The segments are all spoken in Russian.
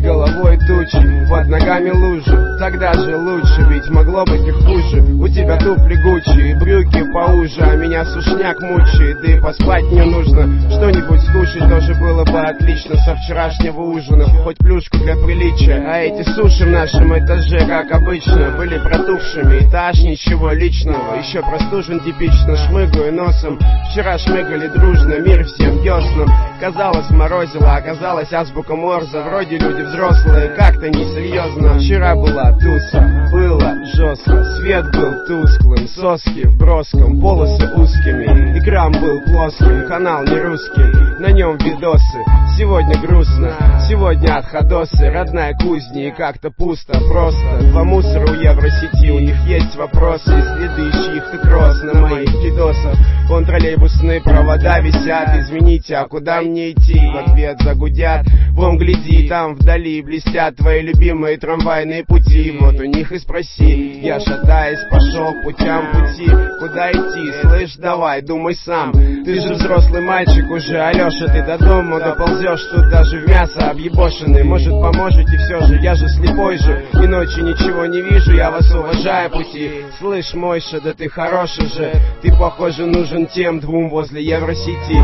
головой тучи, под ногами лужи. Тогда же лучше, ведь могло быть и хуже. У тебя туфли Гуччи, брюки поуже, а меня сушняк мучает. Да и поспать мне нужно, что-нибудь скушать тоже было бы отлично. Со вчерашнего ужина, хоть плюшку для приличия. А эти суши в нашем этаже, как обычно, были протухшими. Этаж, ничего личного, еще простужен типично, шмыгаю носом. Вчера шмыгали дружно, мир всем дёснам. Казалось, морозило, оказалось азбука Морзе. Вроде люди взрослые, как-то несерьезно. Вчера была туса, было жестко. Свет был тусклым, соски в броском, полосы узкими. Экран был плоским, канал не русский, на нем видосы. Сегодня грустно, сегодня отходосы. Родная кузня и как-то пусто, просто. Два мусора у Евросети, у них есть вопросы и следы чьих-то кросс на моих дидосах. Вон троллейбусные провода висят. Извините, а куда мне идти? В ответ загудят. Вон гляди, там вдали блестят твои любимые трамвайные пути. Вот у них и спроси. Я, шатаясь, пошел путям пути. Куда идти? Слышь, давай, думай сам. Ты же взрослый мальчик уже, Алеша, ты до дома доползешь. Тут даже в мясо объебошенный. Может, поможете все же, я же слепой же. И ночью ничего не вижу, я вас уважаю пути. Слышь, Мойша, да ты хороший же. Ты, похоже, нужен тем двум возле Евросети.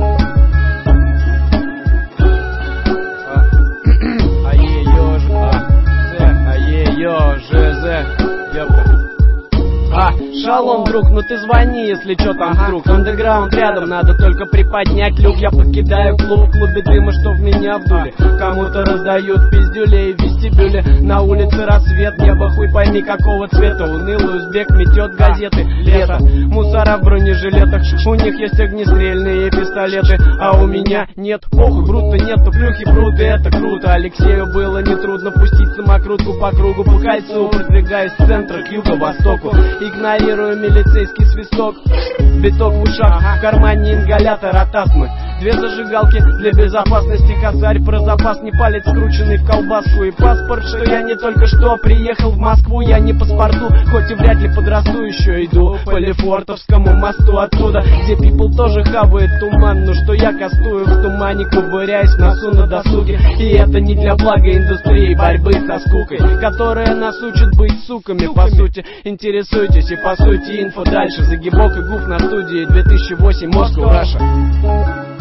Шалом, друг, ну ты звони, если чё там вдруг. Андеграунд рядом, надо только приподнять люк. Я покидаю клуб, в клубе дыма, что в меня вдули. Кому-то раздают пиздюлей в вестибюле. На улице рассвет, небо хуй пойми какого цвета. Унылый узбек метет газеты. Лето, мусора в бронежилетах. У них есть огнестрельные пистолеты, а у меня нет. Похуй, брут-то нет, то плюхи прут, и это круто. Алексею было нетрудно пустить самокрутку по кругу, по кольцу, продвигаясь с центра к юго-востоку. Игнорируя милицейский свисток, биток в ушах, в кармане ингалятор от астмы. Две зажигалки для безопасности, косарь про запас, не палец скрученный в колбаску. И паспорт, что я не только что приехал в Москву. Я не паспорту, хоть и вряд ли подрасту. Еще иду по Лефортовскому мосту оттуда, где people тоже хавает туман. Но что я кастую в тумане, ковыряясь в носу на досуге. И это не для блага индустрии борьбы со скукой, которая нас учит быть суками. По сути, интересуйтесь и по сути инфо дальше. Загибок и гуф на студии 2008 Москва, Раша.